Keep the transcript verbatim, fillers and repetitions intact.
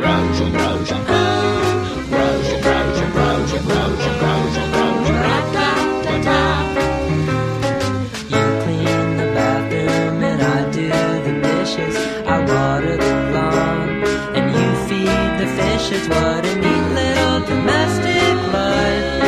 Rosie, Rosie, Rosie, Rosie, Rosie, Rosie, Rosie, Rosie, ra-ta-ta-ta. You clean the bathroom and I do the dishes. I water the lawn and you feed the fishes. What a neat little domestic life.